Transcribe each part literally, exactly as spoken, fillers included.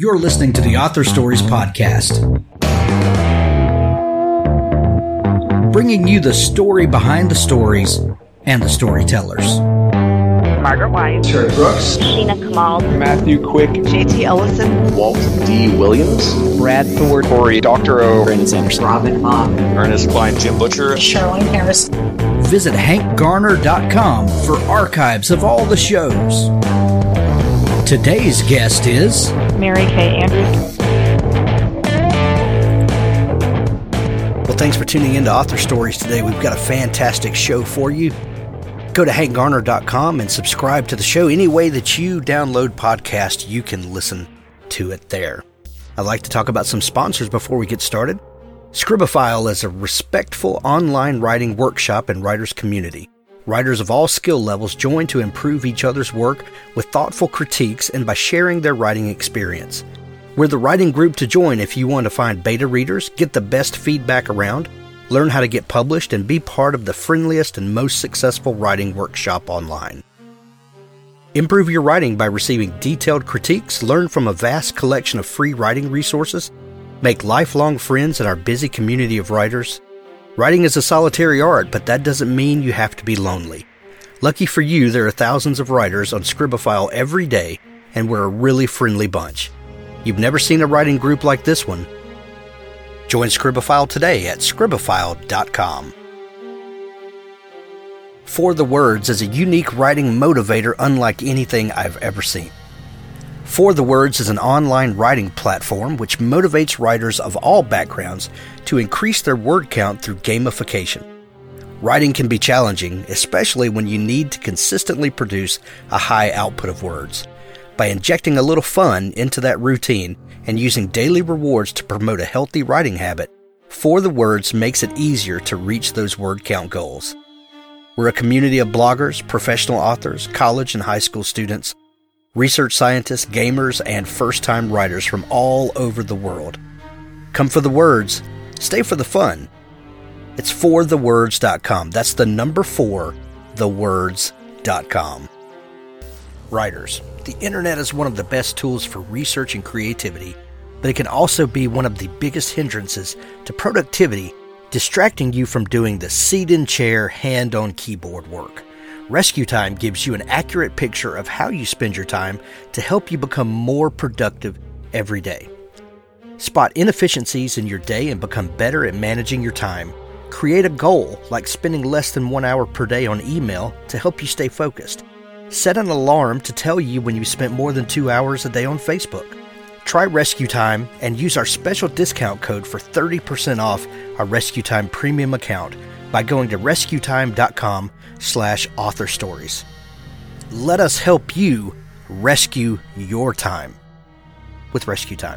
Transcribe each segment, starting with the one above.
You're listening to the Author Stories Podcast, bringing you the story behind the stories and the storytellers. Margaret White, Terry Brooks, Sheena Kamal, Matthew Quick, J T Ellison, Walt D. Williams, Brad Thor, Corey, Doctor O, Brandon Sanderson, Robin Mom, Ernest Klein, Jim Butcher, Sherwin Harris. Visit hank garner dot com for archives of all the shows. Today's guest is Mary Kay Andrews. Well, thanks for tuning in to Author Stories today. We've got a fantastic show for you. Go to hank garner dot com and subscribe to the show. Any way that you download podcasts, you can listen to it there. I'd like to talk about some sponsors before we get started. Scribophile is a respectful online writing workshop and writers community. Writers of all skill levels join to improve each other's work with thoughtful critiques and by sharing their writing experience. We're the writing group to join if you want to find beta readers, get the best feedback around, learn how to get published, and be part of the friendliest and most successful writing workshop online. Improve your writing by receiving detailed critiques, learn from a vast collection of free writing resources, make lifelong friends in our busy community of writers. Writing is a solitary art, but that doesn't mean you have to be lonely. Lucky for you, there are thousands of writers on Scribophile every day, and we're a really friendly bunch. You've never seen a writing group like this one. Join Scribophile today at scribophile dot com. For the Words is a unique writing motivator unlike anything I've ever seen. For the Words is an online writing platform which motivates writers of all backgrounds to increase their word count through gamification. Writing can be challenging, especially when you need to consistently produce a high output of words. By injecting a little fun into that routine and using daily rewards to promote a healthy writing habit, For the Words makes it easier to reach those word count goals. We're a community of bloggers, professional authors, college and high school students, research scientists, gamers, and first-time writers from all over the world. Come for the words, stay for the fun. It's for the words dot com. That's the number four, the words dot com. Writers. The internet is one of the best tools for research and creativity, but it can also be one of the biggest hindrances to productivity, distracting you from doing the seat-in-chair, hand-on-keyboard work. Rescue Time gives you an accurate picture of how you spend your time to help you become more productive every day. Spot inefficiencies in your day and become better at managing your time. Create a goal, like spending less than one hour per day on email to help you stay focused. Set an alarm to tell you when you spent more than two hours a day on Facebook. Try Rescue Time and use our special discount code for thirty percent off our Rescue Time premium account by going to rescue time dot com slash author stories. Let us help you rescue your time with Rescue Time.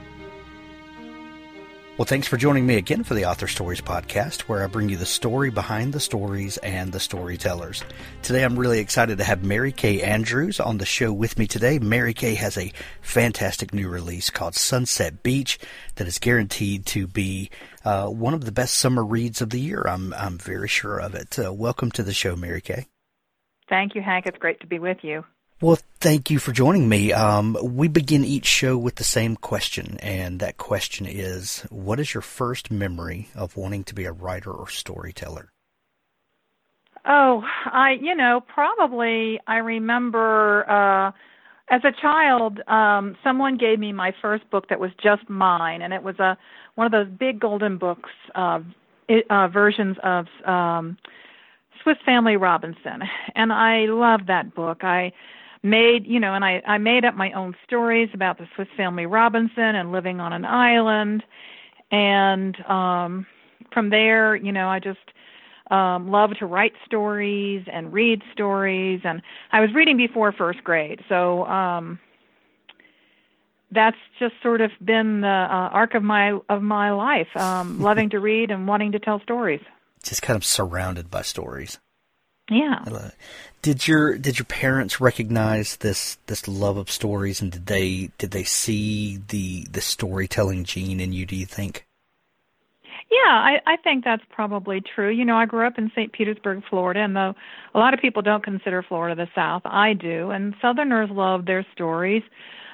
Well, thanks for joining me again for the Author Stories Podcast, where I bring you the story behind the stories and the storytellers. Today, I'm really excited to have Mary Kay Andrews on the show with me today. Mary Kay has a fantastic new release called Sunset Beach that is guaranteed to be uh, one of the best summer reads of the year. I'm I'm very sure of it. Uh, welcome to the show, Mary Kay. Thank you, Hank. It's great to be with you. Well, thank you for joining me. Um, we begin each show with the same question, and that question is, what is your first memory of wanting to be a writer or storyteller? Oh, I, you know, probably I remember uh, as a child, um, someone gave me my first book that was just mine, and it was a one of those big golden books, uh, it, uh, versions of um, Swiss Family Robinson, and I loved that book. I made, you know, and I, I made up my own stories about the Swiss Family Robinson and living on an island. And um, from there, you know, I just um, loved to write stories and read stories. And I was reading before first grade. So um, that's just sort of been the uh, arc of my of my life, um, loving to read and wanting to tell stories. Just kind of surrounded by stories. Yeah. Did your did your parents recognize this this love of stories, and did they did they see the the storytelling gene in you, do you think? Yeah, I, I think that's probably true. You know, I grew up in Saint Petersburg, Florida, and though a lot of people don't consider Florida the South, I do. And Southerners love their stories.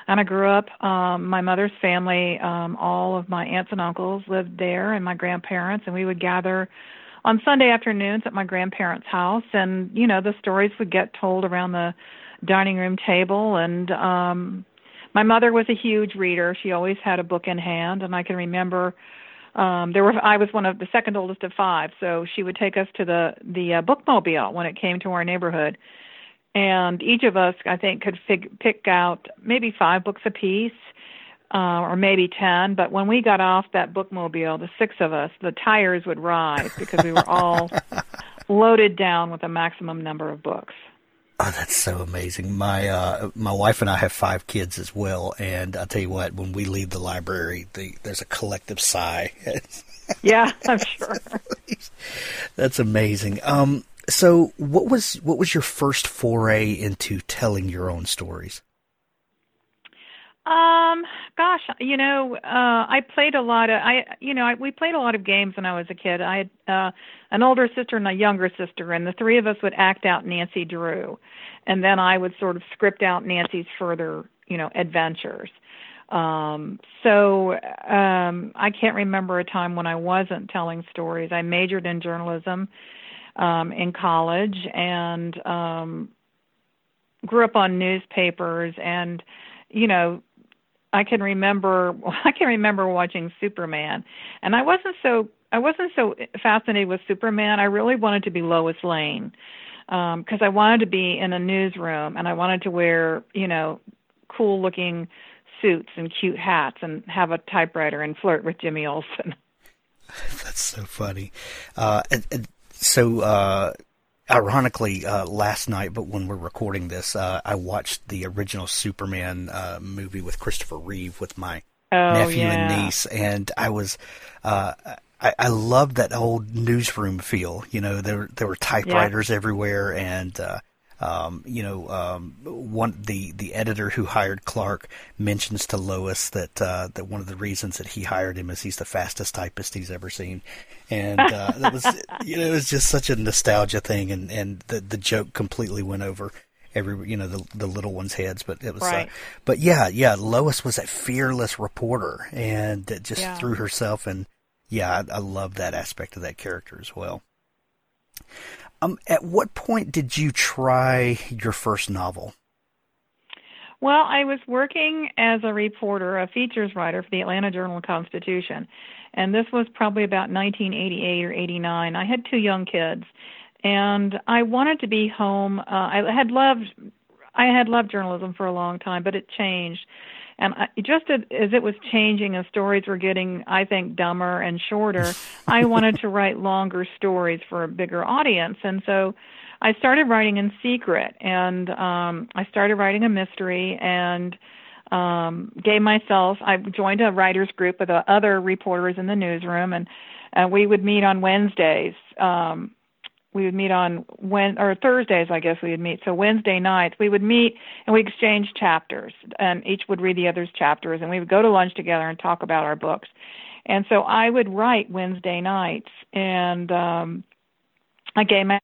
And I grew up, um, my mother's family, um, all of my aunts and uncles lived there, and my grandparents, and we would gather on Sunday afternoons at my grandparents' house, and, you know, the stories would get told around the dining room table. And um, my mother was a huge reader. She always had a book in hand, and I can remember um, there were I was one of the second oldest of five, so she would take us to the, the uh, bookmobile when it came to our neighborhood. And each of us, I think, could fig- pick out maybe five books apiece, uh, or maybe ten. But when we got off that bookmobile, the six of us, the tires would rise because we were all loaded down with a maximum number of books. Oh, that's so amazing. My uh, my wife and I have five kids as well, and I'll tell you what, when we leave the library, the, there's a collective sigh. Yeah, I'm sure. That's amazing. Um. So, what was what was your first foray into telling your own stories? Um, gosh, you know, uh, I played a lot of, I, you know, I, we played a lot of games when I was a kid. I had uh, an older sister and a younger sister, and the three of us would act out Nancy Drew, and then I would sort of script out Nancy's further, you know, adventures. Um, so um, I can't remember a time when I wasn't telling stories. I majored in journalism um, in college, and um, grew up on newspapers, and you know, I can remember I can remember watching Superman, and I wasn't so I wasn't so fascinated with Superman. I really wanted to be Lois Lane, because um, I wanted to be in a newsroom, and I wanted to wear, you know, cool looking suits and cute hats and have a typewriter and flirt with Jimmy Olsen. That's so funny. Uh, and, and so, uh, ironically, uh, last night, but when we're recording this, uh, I watched the original Superman uh, movie with Christopher Reeve with my oh, nephew yeah. and niece, and I was, uh, I, I loved that old newsroom feel. You know, there there were typewriters yeah. everywhere, and uh, um, you know, um, one the the editor who hired Clark mentions to Lois that uh, that one of the reasons that he hired him is he's the fastest typist he's ever seen. And uh, that was, you know, it was just such a nostalgia thing, and, and the the joke completely went over every, you know, the the little ones' heads. But it was, right. uh, but yeah, yeah, Lois was that fearless reporter, and that just yeah. threw herself, and yeah, I, I love that aspect of that character as well. Um, at what point did you try your first novel? Well, I was working as a reporter, a features writer for the Atlanta Journal-Constitution, and this was probably about nineteen eighty-eight or eighty-nine. I had two young kids, and I wanted to be home. Uh, I had loved, I had loved journalism for a long time, but it changed, and I, just as, as it was changing, and stories were getting, I think, dumber and shorter, I wanted to write longer stories for a bigger audience, and so I started writing in secret, and um, I started writing a mystery, and um, gave myself, I joined a writers group with uh, other reporters in the newsroom, and uh, we would meet on Wednesdays. Um, we would meet on, when, or Thursdays, I guess we would meet. So Wednesday nights, we would meet, and we exchanged chapters, and each would read the other's chapters, and we would go to lunch together and talk about our books. And so I would write Wednesday nights, and um, I gave my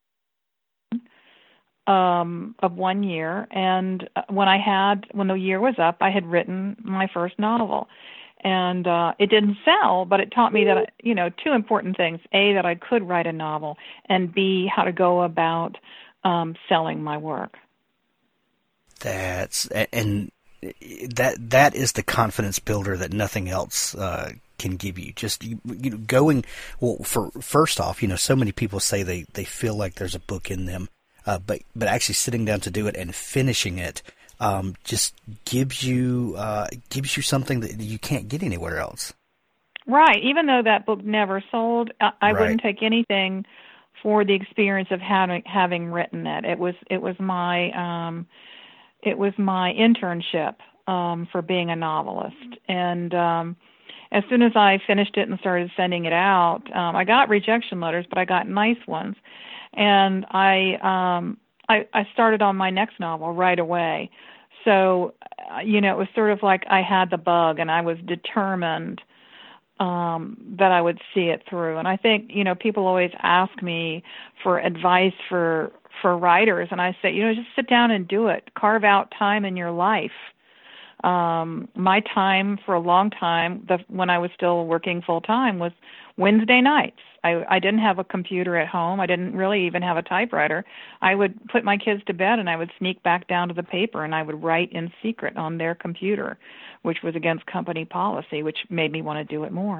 Um, of one year, and when I had, when the year was up, I had written my first novel, and uh, it didn't sell, but it taught me that, you know, two important things: A, that I could write a novel, and B, how to go about um, selling my work. That's and that that is the confidence builder that nothing else uh, can give you. Just you, you know, going well. For first off, you know, so many people say they they feel like there's a book in them. Uh, but but actually sitting down to do it and finishing it um, just gives you uh, gives you something that you can't get anywhere else. Right. Even though that book never sold, I, I right. wouldn't take anything for the experience of having having written it. It was it was my um, it was my internship um, for being a novelist, and um, as soon as I finished it and started sending it out, um, I got rejection letters, but I got nice ones. And I, um, I, I started on my next novel right away. So, uh, you know, it was sort of like I had the bug, and I was determined um, that I would see it through. And I think, you know, people always ask me for advice for for writers, and I say, you know, just sit down and do it. Carve out time in your life Um, my time for a long time, the, when I was still working full time, was Wednesday nights. I, I didn't have a computer at home. I didn't really even have a typewriter. I would put my kids to bed and I would sneak back down to the paper and I would write in secret on their computer, which was against company policy, which made me want to do it more.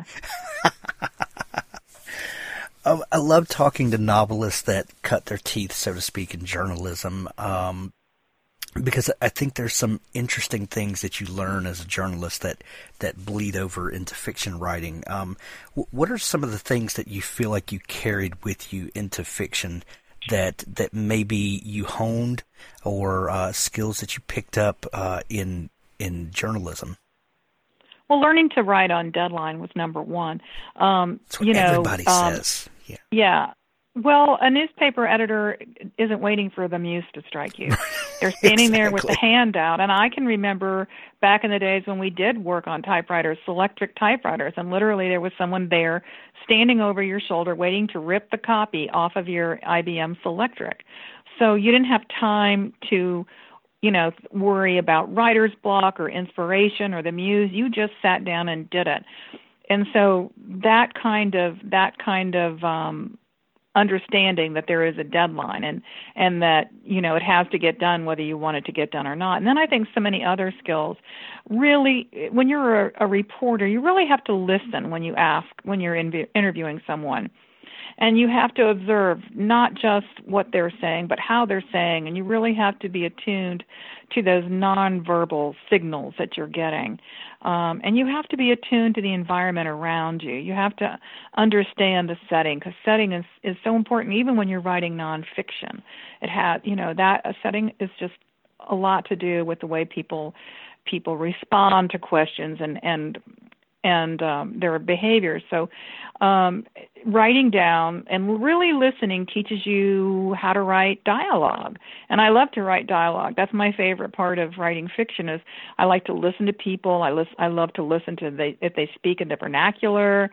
um, I love talking to novelists that cut their teeth, so to speak, in journalism. Um, Because I think there's some interesting things that you learn as a journalist that, that bleed over into fiction writing. Um, w- what are some of the things that you feel like you carried with you into fiction that that maybe you honed, or uh, skills that you picked up uh, in in journalism? Well, learning to write on deadline was number one. Um, That's what you know, everybody um, says. Yeah. Yeah. Well, a newspaper editor isn't waiting for the muse to strike you. They're standing Exactly. there with the handout. And I can remember back in the days when we did work on typewriters, Selectric typewriters, and literally there was someone there standing over your shoulder waiting to rip the copy off of your I B M Selectric. So you didn't have time to, you know, worry about writer's block or inspiration or the muse. You just sat down and did it. And so that kind of, that kind of, um, understanding that there is a deadline and, and that, you know, it has to get done whether you want it to get done or not. And then I think so many other skills. Really, when you're a, a reporter, you really have to listen when you ask, when you're in, interviewing someone. And you have to observe not just what they're saying, but how they're saying. And you really have to be attuned to those nonverbal signals that you're getting. Um, and you have to be attuned to the environment around you. You have to understand the setting, because setting is, is so important, even when you're writing nonfiction. It has, you know, that a setting is just a lot to do with the way people people respond to questions and and and um, their behaviors. So um, writing down and really listening teaches you how to write dialogue. And I love to write dialogue. That's my favorite part of writing fiction is I like to listen to people. I, listen, I love to listen to they, if they speak in the vernacular.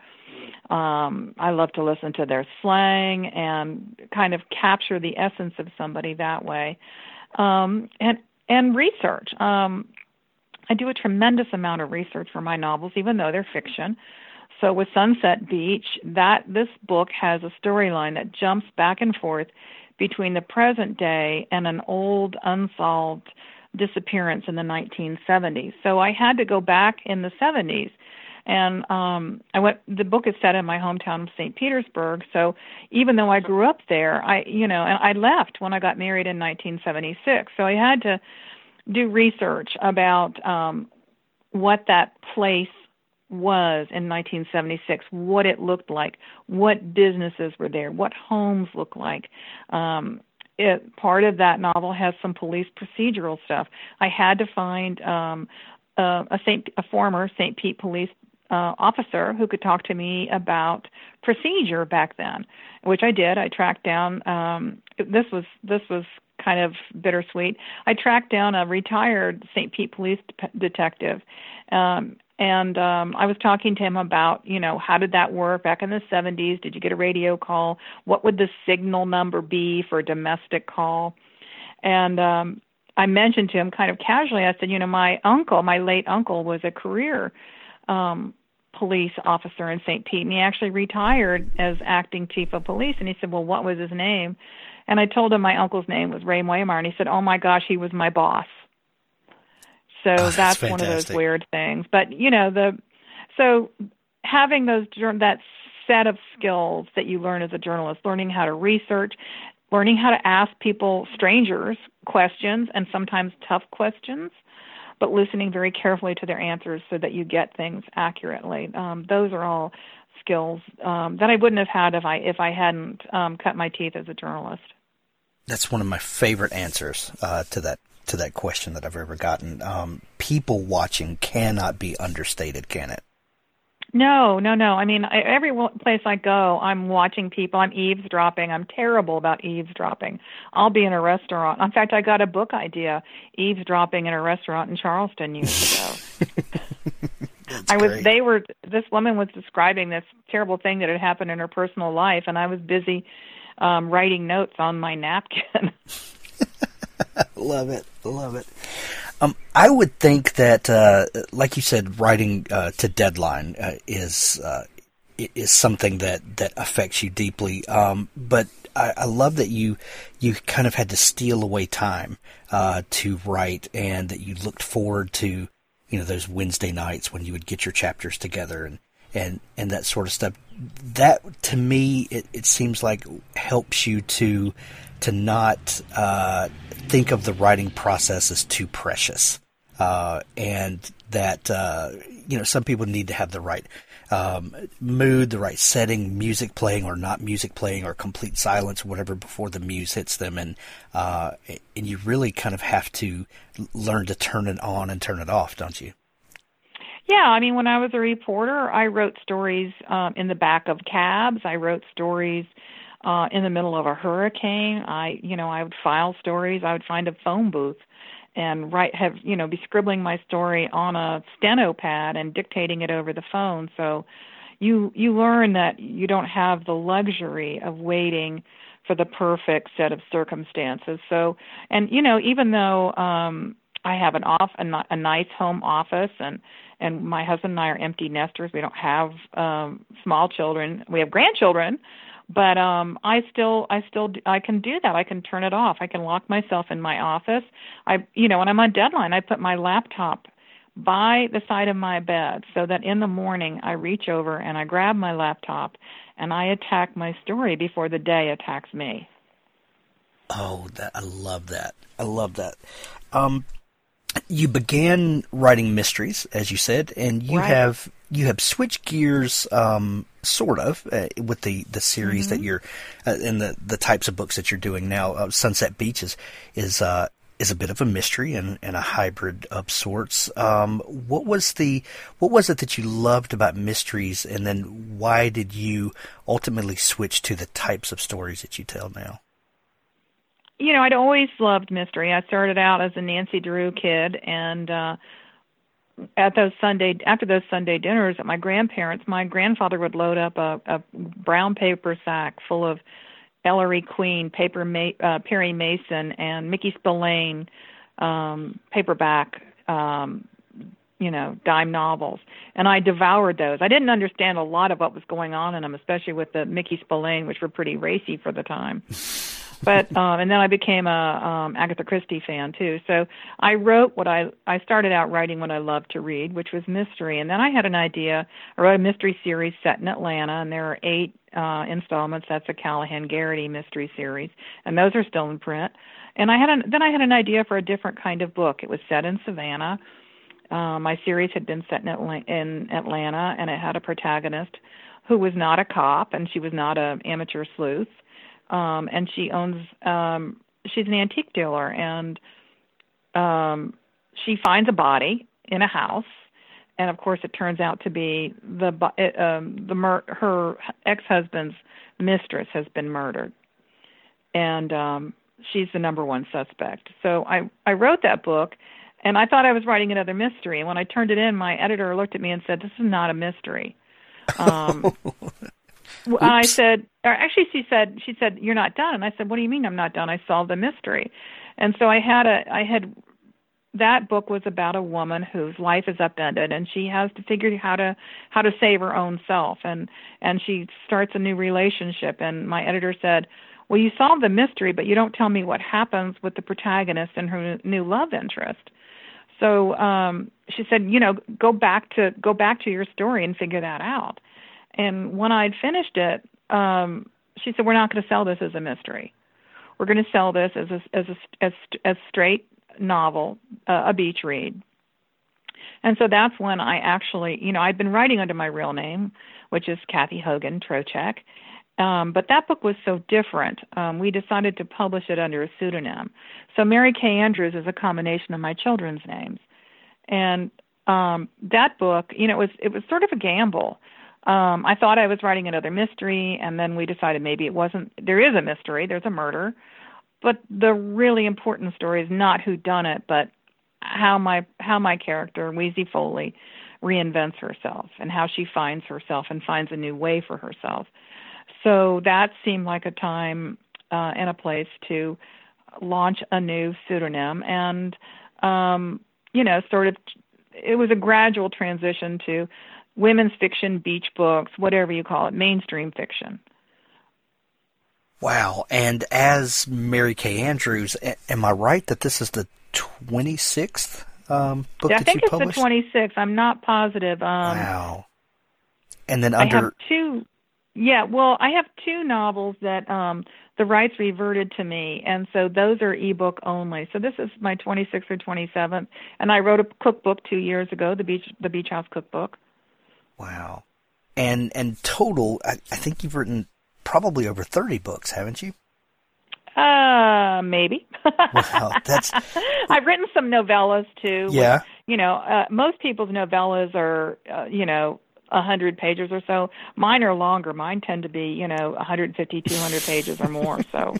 Um, I love to listen to their slang and kind of capture the essence of somebody that way. Um, and, and research. Um, I do a tremendous amount of research for my novels, even though they're fiction. So with Sunset Beach, that this book has a storyline that jumps back and forth between the present day and an old unsolved disappearance in the nineteen seventies. So I had to go back in the seventies. And um, I went. The book is set in my hometown of Saint Petersburg. So even though I grew up there, I, you know, and I left when I got married in nineteen seventy-six. So I had to do research about um, what that place was in nineteen seventy-six, what it looked like, what businesses were there, what homes looked like. Um, it, part of that novel has some police procedural stuff. I had to find um, a, a, Saint, a former Saint Pete police uh, officer who could talk to me about procedure back then, which I did. I tracked down. Um, this was this was. kind of bittersweet. I tracked down a retired Saint Pete police de- detective, um, and um, I was talking to him about, you know, how did that work back in the seventies? Did you get a radio call? What would the signal number be for a domestic call? And um, I mentioned to him kind of casually, I said, you know, my uncle, my late uncle, was a career um, police officer in Saint Pete, and he actually retired as acting chief of police. And he said, well, what was his name? And I told him my uncle's name was Ray Moyamar, and he said, oh, my gosh, he was my boss. So oh, that's, that's one of those weird things. But, you know, the so having those that set of skills that you learn as a journalist, learning how to research, learning how to ask people, strangers, questions, and sometimes tough questions, but listening very carefully to their answers so that you get things accurately. Um, those are all skills um, that I wouldn't have had if I if I hadn't um, cut my teeth as a journalist. That's one of my favorite answers uh, to that to that question that I've ever gotten. Um, people watching cannot be understated, can it? No, no, no. I mean, I, every place I go, I'm watching people. I'm eavesdropping. I'm terrible about eavesdropping. I'll be in a restaurant. In fact, I got a book idea, eavesdropping in a restaurant in Charleston years ago. I was. Great. They were. This woman was describing this terrible thing that had happened in her personal life, and I was busy um, writing notes on my napkin. Love it, love it. Um, I would think that, uh, like you said, writing uh, to deadline uh, is uh, is something that, that affects you deeply. Um, but I, I love that you you kind of had to steal away time uh, to write, and that you looked forward to, you know, those Wednesday nights when you would get your chapters together and and, and that sort of stuff. That, to me, it, it seems like helps you to to not uh, think of the writing process as too precious, uh, and that uh, you know, some people need to have the right um, mood, the right setting, music playing or not music playing, or complete silence or whatever before the muse hits them, and uh, and you really kind of have to learn to turn it on and turn it off, don't you? Yeah, I mean, when I was a reporter, I wrote stories um, in the back of cabs. I wrote stories uh, in the middle of a hurricane. I, you know, I would file stories. I would find a phone booth and write, have, you know, be scribbling my story on a steno pad and dictating it over the phone. So you you learn that you don't have the luxury of waiting for the perfect set of circumstances. So, and you know, even though um, I have an off a, a nice home office, and and my husband and I are empty nesters. We don't have um, small children. We have grandchildren, but um, I still, I still, I can do that. I can turn it off. I can lock myself in my office. I, you know, when I'm on deadline, I put my laptop by the side of my bed so that in the morning I reach over and I grab my laptop and I attack my story before the day attacks me. Oh, that I love that. I love that. Um, You began writing mysteries, as you said, and you Right. have you have switched gears, um, sort of, uh, with the, the series Mm-hmm. that you're uh, and the, the types of books that you're doing now. Uh, Sunset Beach is is, uh, is a bit of a mystery and, and a hybrid of sorts. Um, what was the what was it that you loved about mysteries, and then why did you ultimately switch to the types of stories that you tell now? You know, I'd always loved mystery. I started out as a Nancy Drew kid, and uh, at those Sunday after those Sunday dinners at my grandparents', my grandfather would load up a, a brown paper sack full of Ellery Queen, paper Ma- uh, Perry Mason, and Mickey Spillane um, paperback, um, you know, dime novels, and I devoured those. I didn't understand a lot of what was going on in them, especially with the Mickey Spillane, which were pretty racy for the time. But um, and then I became a um, Agatha Christie fan too. So I wrote what I I started out writing what I loved to read, which was mystery. And then I had an idea. I wrote a mystery series set in Atlanta, and there are eight uh, installments. That's a Callahan Garrity mystery series, and those are still in print. And I had an, then I had an idea for a different kind of book. It was set in Savannah. Uh, my series had been set in Atlanta, in Atlanta, and it had a protagonist who was not a cop, and she was not an amateur sleuth. Um, and she owns, um, she's an antique dealer, and um, she finds a body in a house, and of course it turns out to be the it, um, the mur- her ex-husband's mistress has been murdered, and um, she's the number one suspect. So I I wrote that book, and I thought I was writing another mystery, and when I turned it in, my editor looked at me and said, "This is not a mystery." Um, Oops. I said, or actually she said, she said, "You're not done." And I said, "What do you mean I'm not done? I solved the mystery." And so I had a, I had, that book was about a woman whose life is upended, and she has to figure out how to, how to save her own self. And, and she starts a new relationship. And my editor said, "Well, you solved the mystery, but you don't tell me what happens with the protagonist and her new love interest." So um, she said, "You know, go back to, go back to your story and figure that out." And when I'd finished it, um, she said, "We're not going to sell this as a mystery. We're going to sell this as a as a as as straight novel, uh, a beach read." And so that's when I actually, you know, I'd been writing under my real name, which is Kathy Hogan Trocheck, um, but that book was so different. Um, we decided to publish it under a pseudonym. So Mary Kay Andrews is a combination of my children's names, and um, that book, you know, it was it was sort of a gamble. Um, I thought I was writing another mystery, and then we decided maybe it wasn't. There is a mystery. There's a murder. But the really important story is not who done it, but how my how my character, Wheezy Foley, reinvents herself and how she finds herself and finds a new way for herself. So that seemed like a time uh, and a place to launch a new pseudonym. And um, you know, sort of, it was a gradual transition to women's fiction, beach books, whatever you call it, mainstream fiction. Wow. And as Mary Kay Andrews, a- am I right that this is the twenty-sixth um, book yeah, that I think you it's published? the twenty-sixth. I'm not positive. Um, Wow. And then I under... have two, yeah, well, I have two novels that um, the rights reverted to me, and so those are ebook only. So this is my twenty-sixth or twenty-seventh, and I wrote a cookbook two years ago, the Beach the Beach House Cookbook. Wow. And and total, I, I think you've written probably over thirty books, haven't you? Uh, maybe. Wow, that's... I've written some novellas too. Yeah. Which, you know, uh, most people's novellas are, uh, you know, a hundred pages or so. Mine are longer. Mine tend to be, you know, one hundred fifty, two hundred pages or more. So.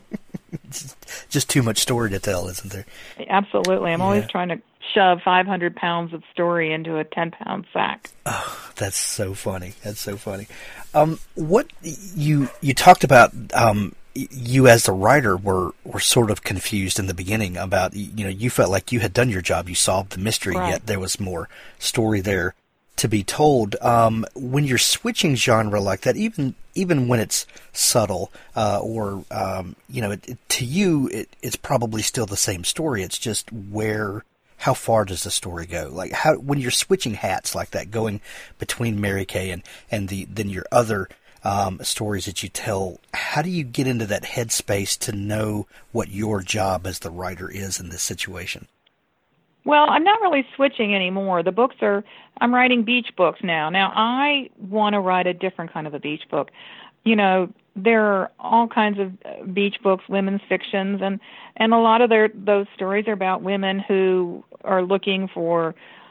Just too much story to tell, isn't there? Absolutely. I'm Yeah. always trying to shove five hundred pounds of story into a ten pound sack. Oh, that's so funny. That's so funny. Um, what you you talked about, um, you as the writer were, were sort of confused in the beginning about, you know, you felt like you had done your job, you solved the mystery, Right. yet there was more story there to be told. Um, when you're switching genre like that, even even when it's subtle, uh, or um, you know, it, it, to you, it, it's probably still the same story. It's just where, how far does the story go? Like how when you're switching hats like that, going between Mary Kay and and the then your other um, stories that you tell, how do you get into that headspace to know what your job as the writer is in this situation? Well, I'm not really switching anymore. The books are, I'm writing beach books now. Now, I want to write a different kind of a beach book. You know, there are all kinds of beach books, women's fictions, and, and a lot of their those stories are about women who are looking for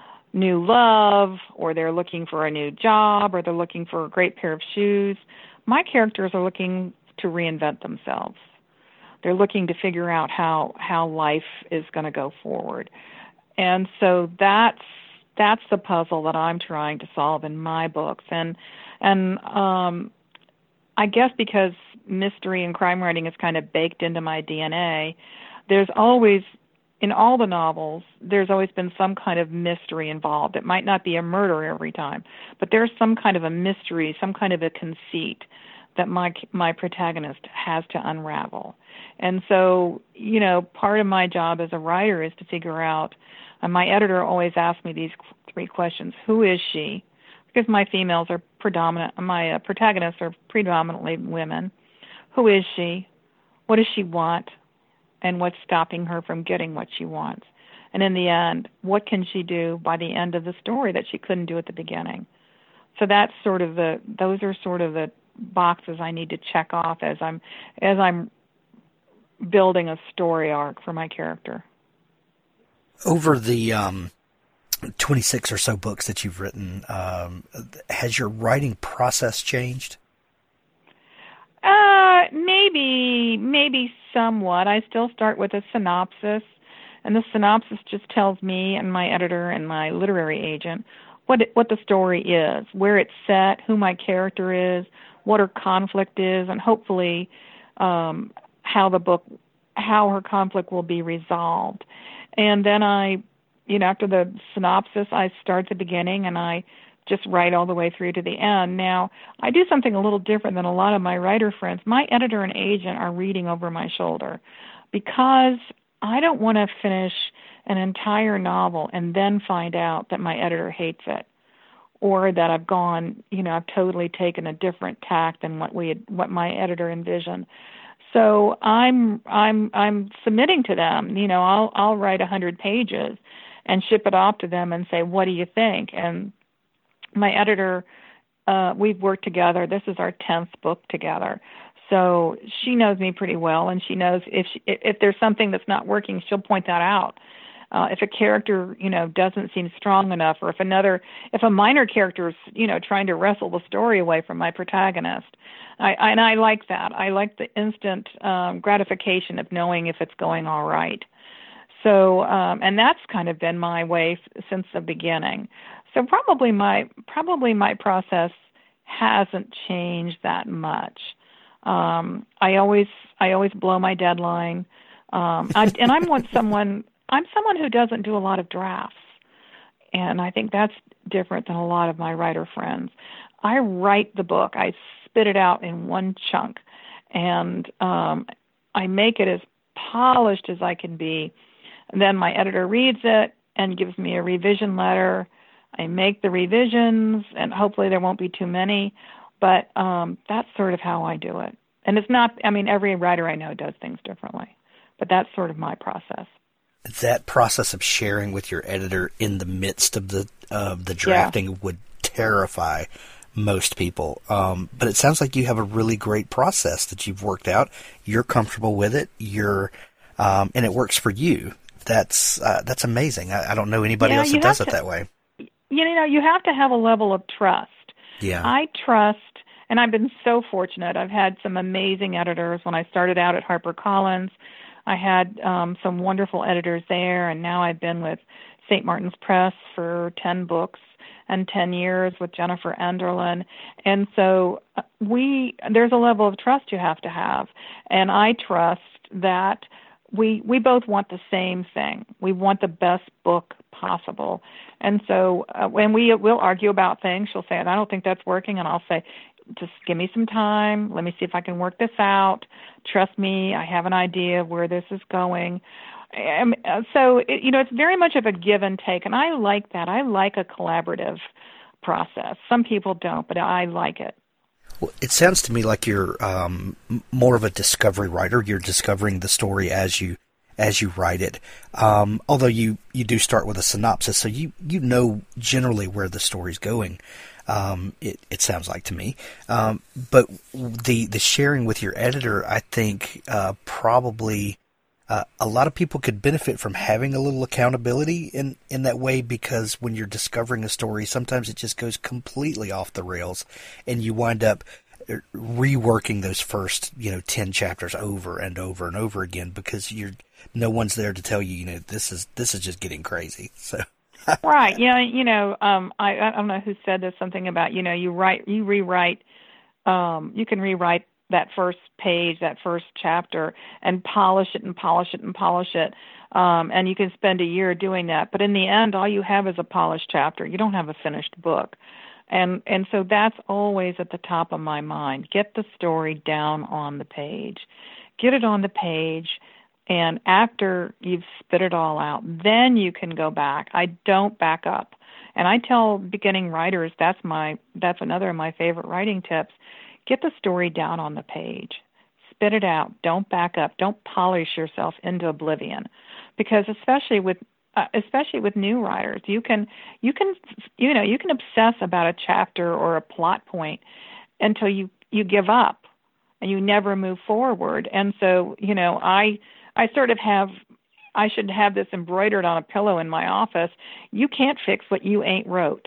new love, or they're looking for a new job, or they're looking for a great pair of shoes. My characters are looking to reinvent themselves. They're looking to figure out how, how life is going to go forward. And so that's that's the puzzle that I'm trying to solve in my books. And and um, I guess because mystery and crime writing is kind of baked into my D N A, there's always, in all the novels, there's always been some kind of mystery involved. It might not be a murder every time, but there's some kind of a mystery, some kind of a conceit that my my protagonist has to unravel. And so, you know, part of my job as a writer is to figure out, and my editor always asks me these three questions. Who is she? Because my females are predominant, my uh, protagonists are predominantly women. Who is she? What does she want? And what's stopping her from getting what she wants? And in the end, what can she do by the end of the story that she couldn't do at the beginning? So that's sort of the, those are sort of the boxes I need to check off as I'm, as I'm building a story arc for my character. Over the um, twenty-six or so books that you've written, um, has your writing process changed? Uh, maybe, maybe somewhat. I still start with a synopsis, and the synopsis just tells me and my editor and my literary agent what it, what the story is, where it's set, who my character is, what her conflict is, and hopefully um, how the book, how her conflict will be resolved. And then I, you know, after the synopsis, I start at the beginning and I just write all the way through to the end. Now, I do something a little different than a lot of my writer friends. My editor and agent are reading over my shoulder because I don't want to finish an entire novel and then find out that my editor hates it, or that I've gone, you know, I've totally taken a different tack than what we had, what my editor envisioned. So I'm I'm I'm submitting to them. You know, I'll I'll write a hundred pages and ship it off to them and say, what do you think? And my editor, uh, we've worked together. This is our tenth book together. So she knows me pretty well, and she knows if she, if there's something that's not working, she'll point that out. Uh, if a character, you know, doesn't seem strong enough, or if another, if a minor character is, you know, trying to wrestle the story away from my protagonist, I, I and I like that. I like the instant um, gratification of knowing if it's going all right. So, um, and that's kind of been my way f- since the beginning. So probably my probably my process hasn't changed that much. Um, I always I always blow my deadline, um, I, and I'm with someone. I'm someone who doesn't do a lot of drafts, and I think that's different than a lot of my writer friends. I write the book. I spit it out in one chunk, and um, I make it as polished as I can be. And then my editor reads it and gives me a revision letter. I make the revisions, and hopefully there won't be too many, but um, that's sort of how I do it. And it's not, I mean, every writer I know does things differently, but that's sort of my process. That process of sharing with your editor in the midst of the of the drafting yeah. would terrify most people. Um, but it sounds like you have a really great process that you've worked out. You're comfortable with it. You're, um, and it works for you. That's uh, that's amazing. I, I don't know anybody yeah, else that does to, it that way. You know, you have to have a level of trust. Yeah. I trust, and I've been so fortunate. I've had some amazing editors. When I started out at HarperCollins, I had um, some wonderful editors there, and now I've been with Saint Martin's Press for ten books and ten years with Jennifer Enderlin. And so uh, we there's a level of trust you have to have, and I trust that we we both want the same thing. We want the best book possible. And so uh, when we we'll argue about things, she'll say, I don't think that's working, and I'll say, just give me some time. Let me see if I can work this out. Trust me, I have an idea of where this is going. Um, so, it, you know, it's very much of a give and take, and I like that. I like a collaborative process. Some people don't, but I like it. Well, it sounds to me like you're um, more of a discovery writer. You're discovering the story as you as you write it. Um, although you, you do start with a synopsis, so you, you know generally where the story's going. Um, it, it sounds like to me. Um, but the the sharing with your editor, I think, uh, probably uh, a lot of people could benefit from having a little accountability in, in that way, because when you're discovering a story, sometimes it just goes completely off the rails, and you wind up reworking those first, you know, ten chapters over and over and over again, because you're no one's there to tell you, you know, this is this is just getting crazy. So. Right. Yeah. You know, um, I, I don't know who said this, something about, you know, you write, you rewrite, um, you can rewrite that first page, that first chapter, and polish it and polish it and polish it. Um, and you can spend a year doing that. But in the end, all you have is a polished chapter. You don't have a finished book. And, and so that's always at the top of my mind. Get the story down on the page. Get it on the page. And after you've spit it all out, then you can go back. I don't back up. And I tell beginning writers, that's my that's another of my favorite writing tips. Get the story down on the page. Spit it out. Don't back up. Don't polish yourself into oblivion. Because especially with uh, especially with new writers, you can you can you know, you can obsess about a chapter or a plot point until you you give up and you never move forward. And so, you know, I I sort of have, I should have this embroidered on a pillow in my office. You can't fix what you ain't wrote.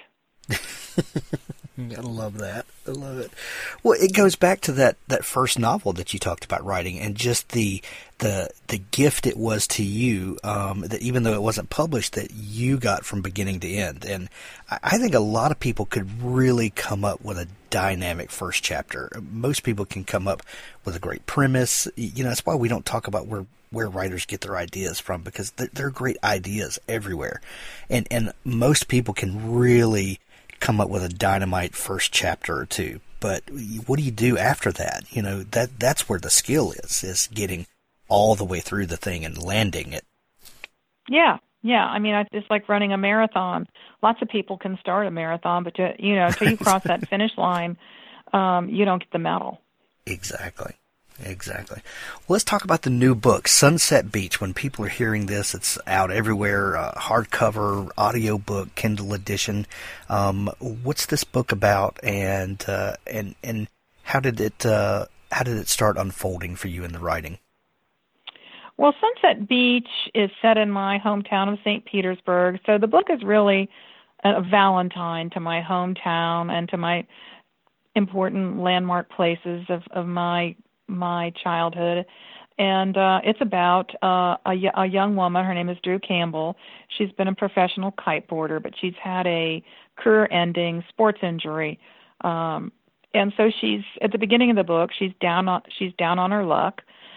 I love that. I love it. Well, it goes back to that, that first novel that you talked about writing, and just the the the gift it was to you, um, that even though it wasn't published, that you got from beginning to end. And I think a lot of people could really come up with a dynamic first chapter. Most people can come up with a great premise. You know, that's why we don't talk about where where writers get their ideas from, because there are great ideas everywhere. And and most people can really come up with a dynamite first chapter or two. But what do you do after that? You know, that that's where the skill is, is getting all the way through the thing and landing it. Yeah, yeah. I mean, it's just like running a marathon. Lots of people can start a marathon, but, to, you know, until you cross that finish line, um, you don't get the medal. Exactly. Exactly. Well, let's talk about the new book, Sunset Beach. When people are hearing this, it's out everywhere, uh, hardcover, audio book, Kindle edition. Um, what's this book about, and uh, and and how did it uh, how did it start unfolding for you in the writing? Well, Sunset Beach is set in my hometown of Saint Petersburg, so the book is really a Valentine to my hometown and to my important landmark places of, of my my childhood. And uh, it's about uh, a, a young woman. Her name is Drew Campbell. She's been a professional kiteboarder, but she's had a career-ending sports injury. Um, and so she's, at the beginning of the book, she's down on, she's down on her luck.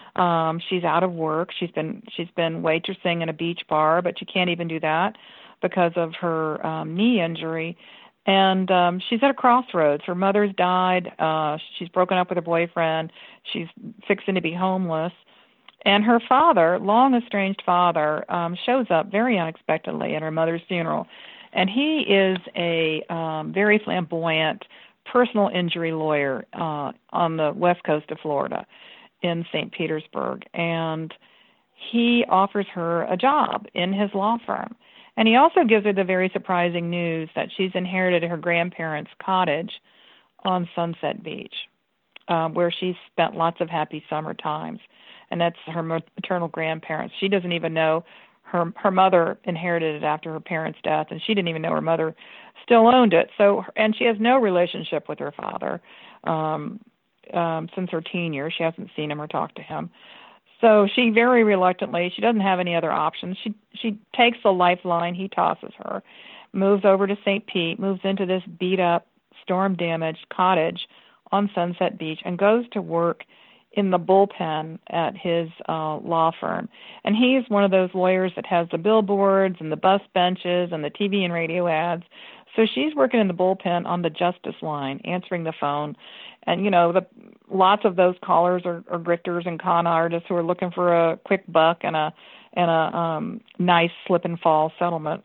Um, she's out of work. She's been she's been waitressing in a beach bar, but she can't even do that because of her um, knee injury. And um, she's at a crossroads. Her mother's died. Uh, she's broken up with her boyfriend. She's fixing to be homeless. And her father, long estranged father, um, shows up very unexpectedly at her mother's funeral. And he is a um, very flamboyant personal injury lawyer uh, on the west coast of Florida in Saint Petersburg. And he offers her a job in his law firm. And he also gives her the very surprising news that she's inherited her grandparents' cottage on Sunset Beach, uh, where she's spent lots of happy summer times. And that's her maternal grandparents. She doesn't even know her her mother inherited it after her parents' death, and she didn't even know her mother still owned it. So, and she has no relationship with her father um, um, since her teen years. She hasn't seen him or talked to him. So she very reluctantly, she doesn't have any other options. She she takes the lifeline he tosses her, moves over to Saint Pete, moves into this beat-up, storm-damaged cottage on Sunset Beach, and goes to work in the bullpen at his uh, law firm. And he's one of those lawyers that has the billboards and the bus benches and the T V and radio ads. So she's working in the bullpen on the justice line, answering the phone. And, you know, the lots of those callers are, are grifters and con artists who are looking for a quick buck and a and a um, nice slip and fall settlement.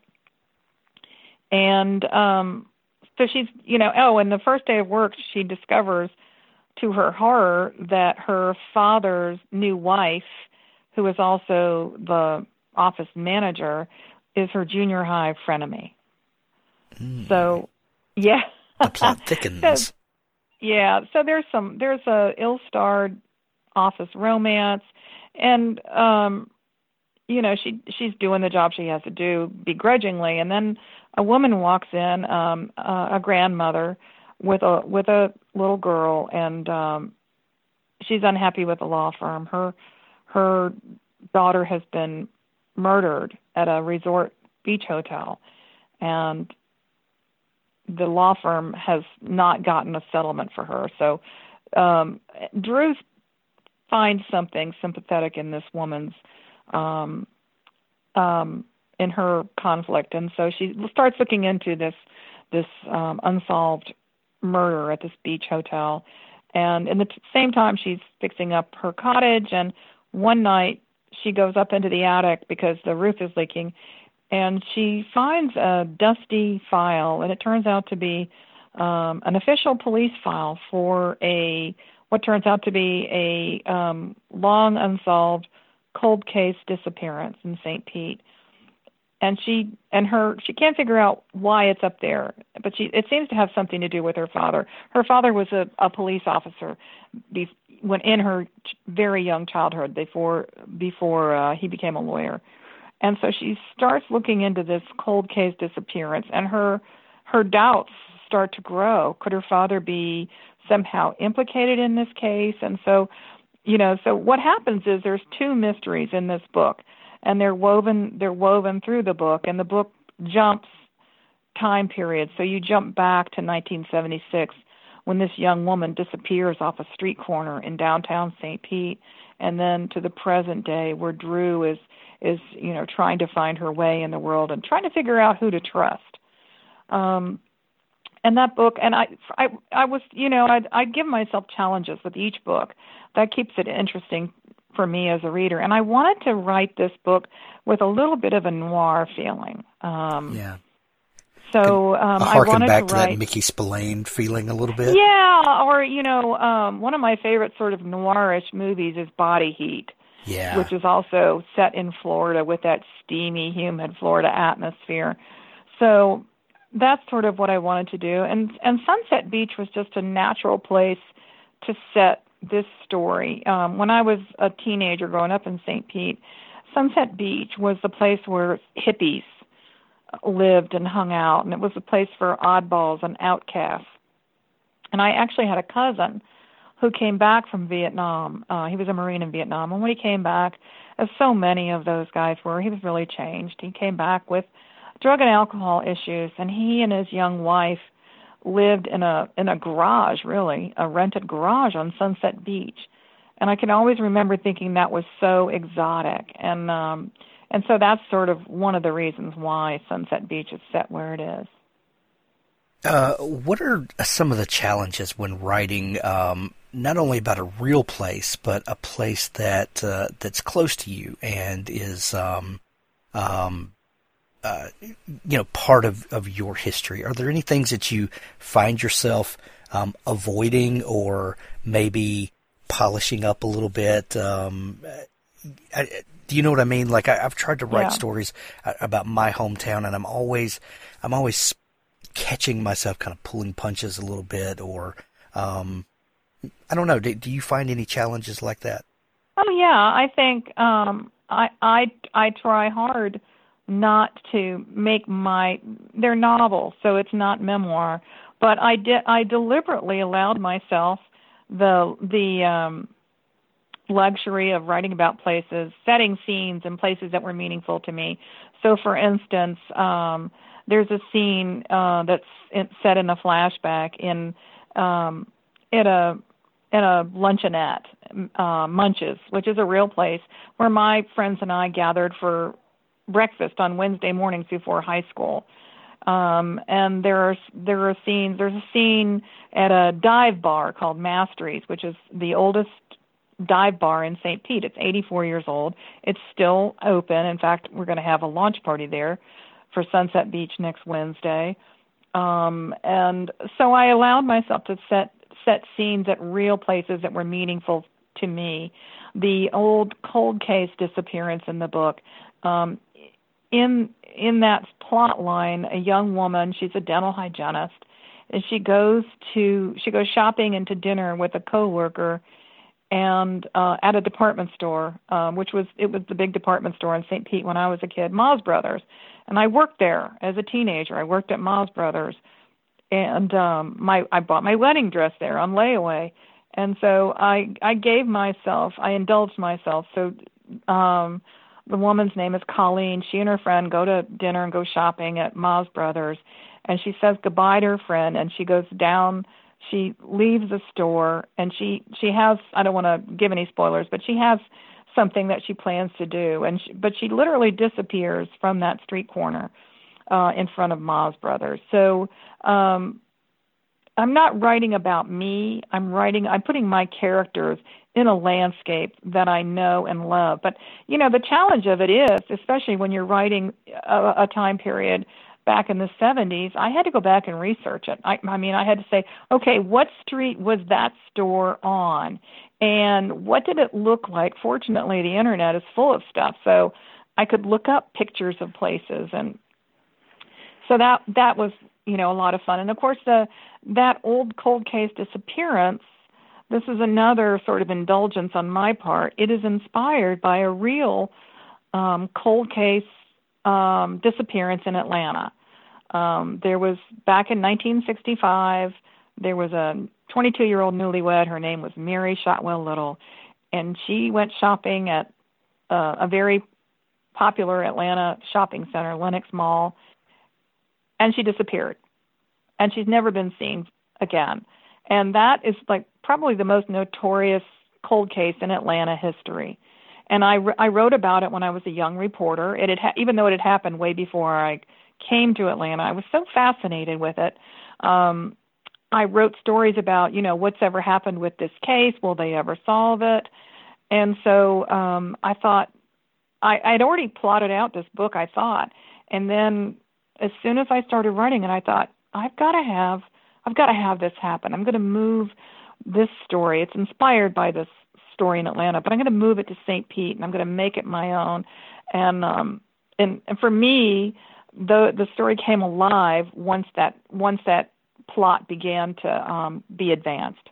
And um, so she's, you know, oh, and the first day of work, she discovers, to her horror, that her father's new wife, who is also the office manager, is her junior high frenemy. Mm. So, yeah. The plot thickens. so, yeah, so there's some, there's a ill-starred office romance, and, um, you know, she she's doing the job she has to do begrudgingly, and then a woman walks in, um, uh, a grandmother, with a with a little girl, and um, she's unhappy with the law firm. Her her daughter has been murdered at a resort beach hotel, and the law firm has not gotten a settlement for her. So um, Drew finds something sympathetic in this woman's um, um, in her conflict, and so she starts looking into this this um, unsolved murder at this beach hotel. And in the t- same time, she's fixing up her cottage, and one night she goes up into the attic because the roof is leaking, and she finds a dusty file, and it turns out to be um, an official police file for a what turns out to be a um, long unsolved cold case disappearance in Saint Pete. And she and her she can't figure out why it's up there, but she it seems to have something to do with her father. Her father was a, a police officer be, when in her very young childhood before before uh, he became a lawyer. And so she starts looking into this cold case disappearance, and her her doubts start to grow. Could her father be somehow implicated in this case? And so, you know, so what happens is there's two mysteries in this book, and they're woven they're woven through the book, and the book jumps time periods. So you jump back to nineteen seventy-six when this young woman disappears off a street corner in downtown Saint Pete, and then to the present day where Drew is is you know trying to find her way in the world and trying to figure out who to trust. Um, and that book, and I, I, I was, you know, I'd, I'd give myself challenges with each book. That keeps it interesting for me as a reader. And I wanted to write this book with a little bit of a noir feeling. Um, yeah. So um, I harken wanted back to to write, that Mickey Spillane feeling a little bit. Yeah, or you know, um, one of my favorite sort of noirish movies is Body Heat. Yeah. Which is also set in Florida with that steamy, humid Florida atmosphere. So that's sort of what I wanted to do. And and Sunset Beach was just a natural place to set this story. Um, when I was a teenager growing up in Saint Pete, Sunset Beach was the place where hippies lived and hung out, and it was a place for oddballs and outcasts. And I actually had a cousin who came back from Vietnam. Uh, he was a Marine in Vietnam, and when he came back, as so many of those guys were, he was really changed. He came back with drug and alcohol issues, and he and his young wife lived in a in a garage, really, a rented garage on Sunset Beach. And I can always remember thinking that was so exotic. And um, and so that's sort of one of the reasons why Sunset Beach is set where it is. Uh, what are some of the challenges when writing um, not only about a real place, but a place that uh, that's close to you and is um, um, uh, you know part of, of your history? Are there any things that you find yourself um, avoiding or maybe polishing up a little bit? Um, I, do you know what I mean? Like I, I've tried to write Yeah. stories about my hometown, and I'm always I'm always catching myself kind of pulling punches a little bit, or um, I don't know. Do, do you find any challenges like that? Oh yeah, I think um, I I I try hard not to make my they're novels, so it's not memoir. But I did I deliberately allowed myself the the um, luxury of writing about places, setting scenes in places that were meaningful to me. So, for instance, um, there's a scene uh, that's in, set in a flashback in um, in a in a luncheonette, uh, Munches, which is a real place where my friends and I gathered for breakfast on Wednesday mornings before high school. Um, and there are there are scenes. There's a scene at a dive bar called Masteries, which is the oldest dive bar in Saint Pete. It's eighty-four years old. It's still open. In fact, we're going to have a launch party there for Sunset Beach next Wednesday. Um, and so I allowed myself to set set scenes at real places that were meaningful to me. The old cold case disappearance in the book. Um, in in that plot line, a young woman, she's a dental hygienist, and she goes to she goes shopping and to dinner with a coworker, and uh, at a department store, um, which was it was the big department store in Saint Pete when I was a kid, Ma's Brothers, and I worked there as a teenager. I worked at Ma's Brothers, and um, my I bought my wedding dress there on layaway, and so I I gave myself I indulged myself. So um, the woman's name is Colleen. She and her friend go to dinner and go shopping at Ma's Brothers, and she says goodbye to her friend, and she goes down. She leaves the store, and she, she has, I don't want to give any spoilers, but she has something that she plans to do. And she, but she literally disappears from that street corner uh, in front of Ma's Brothers. So um, I'm not writing about me. I'm writing, I'm putting my characters in a landscape that I know and love. But, you know, the challenge of it is, especially when you're writing a, a time period back in the seventies, I had to go back and research it. I, I mean, I had to say, okay, what street was that store on? And what did it look like? Fortunately, the internet is full of stuff, so I could look up pictures of places. And so that that was, you know, a lot of fun. And, of course, the that old cold case disappearance, this is another sort of indulgence on my part. It is inspired by a real um, cold case um, disappearance in Atlanta. Um, there was, back in nineteen sixty-five, there was a twenty-two-year-old newlywed. Her name was Mary Shotwell Little, and she went shopping at uh, a very popular Atlanta shopping center, Lenox Mall, and she disappeared. And she's never been seen again. And that is like probably the most notorious cold case in Atlanta history. And I, I wrote about it when I was a young reporter. It had ha- even though it had happened way before I came to Atlanta, I was so fascinated with it. Um, I wrote stories about, you know, what's ever happened with this case? Will they ever solve it? And so um, I thought, I, I'd already plotted out this book, I thought. And then as soon as I started writing it, I thought, I've got to have, I've got to have this happen. I'm going to move this story. It's inspired by this story in Atlanta, but I'm going to move it to Saint Pete, and I'm going to make it my own. And um, and, and for me, the the story came alive once that once that plot began to um, be advanced.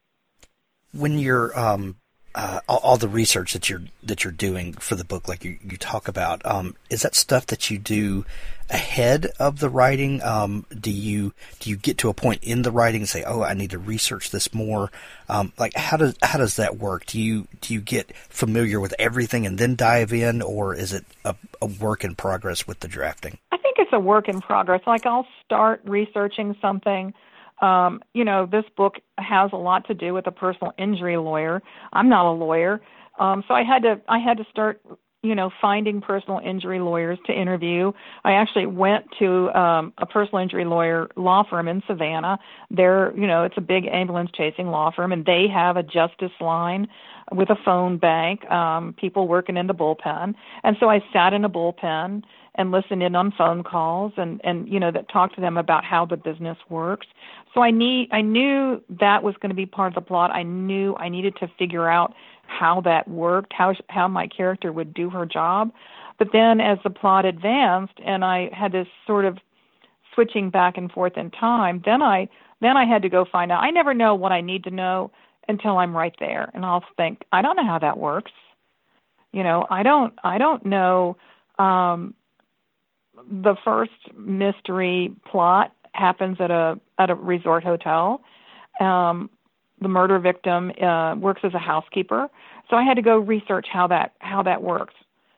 When you're um, uh, all, all the research that you're that you're doing for the book, like you, you talk about, um, is that stuff that you do ahead of the writing? Um, do you do you get to a point in the writing and say, "Oh, I need to research this more"? Um, like how does how does that work? Do you do you get familiar with everything and then dive in, or is it a, a work in progress with the drafting? I think it's a work in progress. Like I'll start researching something, um, you know, this book has a lot to do with a personal injury lawyer. I'm not a lawyer, um, so I had to I had to start, you know, finding personal injury lawyers to interview. I actually went to um, a personal injury lawyer law firm in Savannah. They're, you know, it's a big ambulance chasing law firm, and they have a justice line with a phone bank, um, people working in the bullpen. And so I sat in a bullpen and listened in on phone calls and, and you know, that talked to them about how the business works. So I need, I knew that was going to be part of the plot. I knew I needed to figure out how that worked, how how my character would do her job. But then as the plot advanced and I had this sort of switching back and forth in time, then I then I had to go find out. I never know what I need to know until I'm right there. And I'll think, I don't know how that works. You know, I don't I don't know um, the first mystery plot happens at a at a resort hotel. Um, the murder victim uh, works as a housekeeper, so I had to go research how that how that works.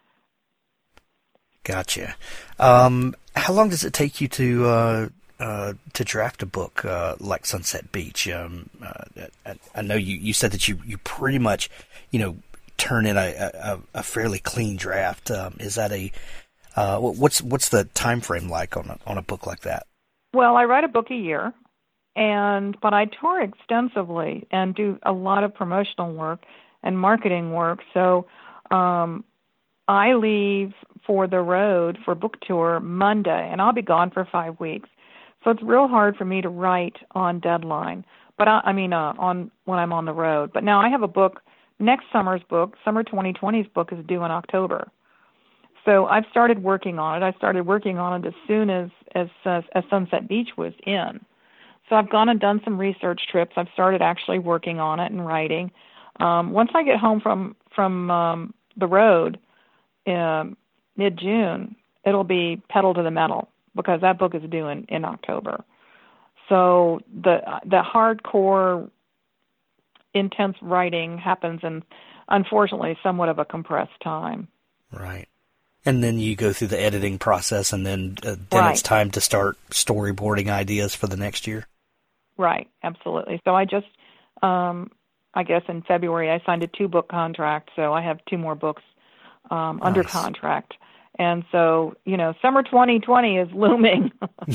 Gotcha. Um, how long does it take you to uh, uh, to draft a book uh, like Sunset Beach? Um, uh, I, I know you, you said that you, you pretty much, you know, turn in a, a, a fairly clean draft. Um, is that a uh, what's what's the time frame like on a, on a book like that? Well, I write a book a year, and but I tour extensively and do a lot of promotional work and marketing work. So um, I leave for the road for book tour Monday, and I'll be gone for five weeks. So it's real hard for me to write on deadline. But I, I mean, uh, on when I'm on the road. But now I have a book. Next summer's book, summer twenty twenty's book, is due in October. So I've started working on it. I started working on it as soon as as, uh, as Sunset Beach was in. So I've gone and done some research trips. I've started actually working on it and writing. Um, once I get home from from um, the road uh, mid-June, it'll be pedal to the metal because that book is due in, in October. So the the hardcore, intense writing happens in, unfortunately, somewhat of a compressed time. Right. And then you go through the editing process, and then uh, then right. It's time to start storyboarding ideas for the next year. Right, absolutely. So I just, um, I guess in February, I signed a two-book contract, so I have two more books um, nice. under contract. And so, you know, summer twenty twenty is looming.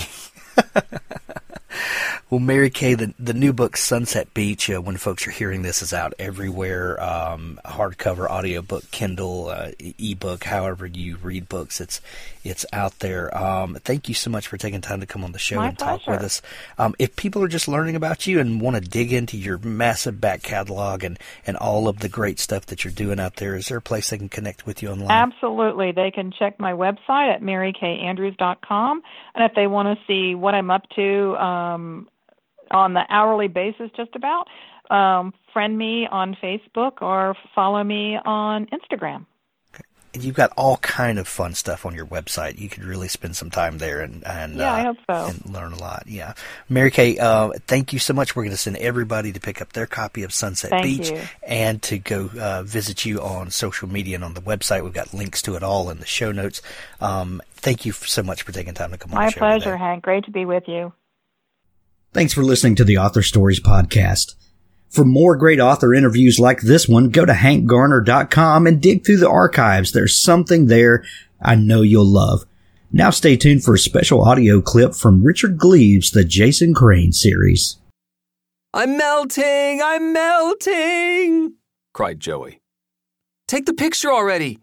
Well, Mary Kay, the, the new book, Sunset Beach, uh, when folks are hearing this, is out everywhere, um, hardcover, audiobook, Kindle, uh, ebook, however you read books, it's it's out there. Um, thank you so much for taking time to come on the show My and pleasure. talk with us. Um, if people are just learning about you and want to dig into your massive back catalog and, and all of the great stuff that you're doing out there, is there a place they can connect with you online? Absolutely. They can check my website at mary kay andrews dot com, and if they want to see what I'm up to, um, on the hourly basis just about, um, friend me on Facebook or follow me on Instagram. Okay. And you've got all kind of fun stuff on your website. You could really spend some time there and, and, yeah, uh, I hope so. and learn a lot. Yeah. Mary Kay, uh, thank you so much. We're going to send everybody to pick up their copy of Sunset thank Beach you. and to go uh, visit you on social media and on the website. We've got links to it all in the show notes. Um, thank you so much for taking time to come on My the show pleasure, today. Hank. Great to be with you. Thanks for listening to the Author Stories podcast. For more great author interviews like this one, go to hank garner dot com and dig through the archives. There's something there I know you'll love. Now stay tuned for a special audio clip from Richard Gleaves' The Jason Crane series. I'm melting! I'm melting! Cried Joey. Take the picture already!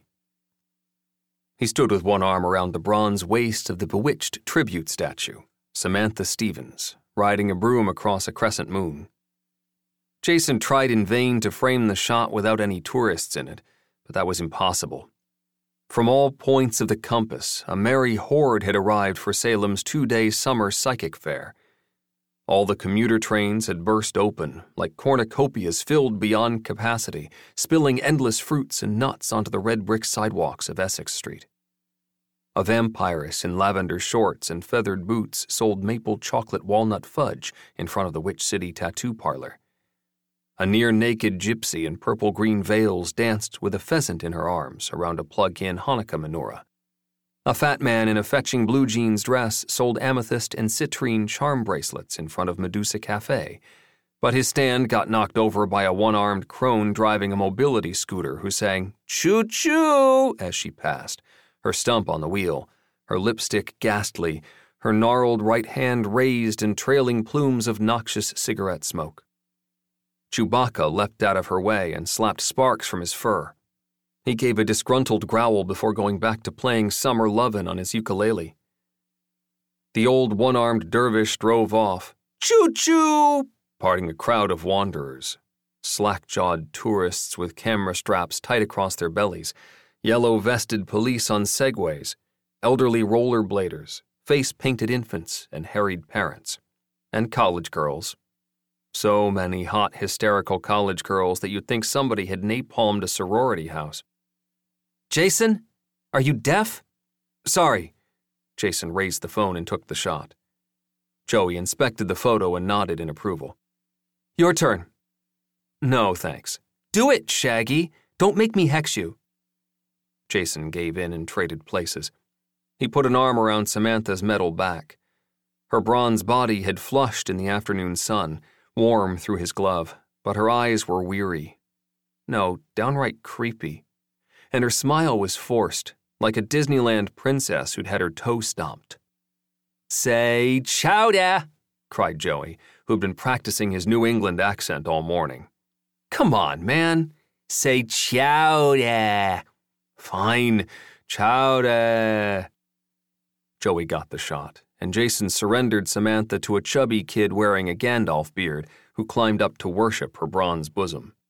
He stood with one arm around the bronze waist of the bewitched tribute statue, Samantha Stevens, riding a broom across a crescent moon. Jason tried in vain to frame the shot without any tourists in it, but that was impossible. From all points of the compass, a merry horde had arrived for Salem's two-day summer psychic fair. All the commuter trains had burst open, like cornucopias filled beyond capacity, spilling endless fruits and nuts onto the red brick sidewalks of Essex Street. A vampiress in lavender shorts and feathered boots sold maple chocolate walnut fudge in front of the Witch City tattoo parlor. A near-naked gypsy in purple-green veils danced with a pheasant in her arms around a plug-in Hanukkah menorah. A fat man in a fetching blue jeans dress sold amethyst and citrine charm bracelets in front of Medusa Cafe, but his stand got knocked over by a one-armed crone driving a mobility scooter who sang choo-choo as she passed, her stump on the wheel, her lipstick ghastly, her gnarled right hand raised in trailing plumes of noxious cigarette smoke. Chewbacca leapt out of her way and slapped sparks from his fur. He gave a disgruntled growl before going back to playing Summer Lovin' on his ukulele. The old one-armed dervish drove off, choo-choo, parting a crowd of wanderers, slack-jawed tourists with camera straps tight across their bellies, yellow-vested police on segways, elderly rollerbladers, face-painted infants and harried parents, and college girls. So many hot, hysterical college girls that you'd think somebody had napalmed a sorority house. Jason, are you deaf? Sorry. Jason raised the phone and took the shot. Joey inspected the photo and nodded in approval. Your turn. No, thanks. Do it, Shaggy. Don't make me hex you. Jason gave in and traded places. He put an arm around Samantha's metal back. Her bronze body had flushed in the afternoon sun, warm through his glove, but her eyes were weary. No, downright creepy. And her smile was forced, like a Disneyland princess who'd had her toe stomped. Say chowder, cried Joey, who'd been practicing his New England accent all morning. Come on, man. Say chowder. Fine, chowder. Joey got the shot, and Jason surrendered Samantha to a chubby kid wearing a Gandalf beard who climbed up to worship her bronze bosom.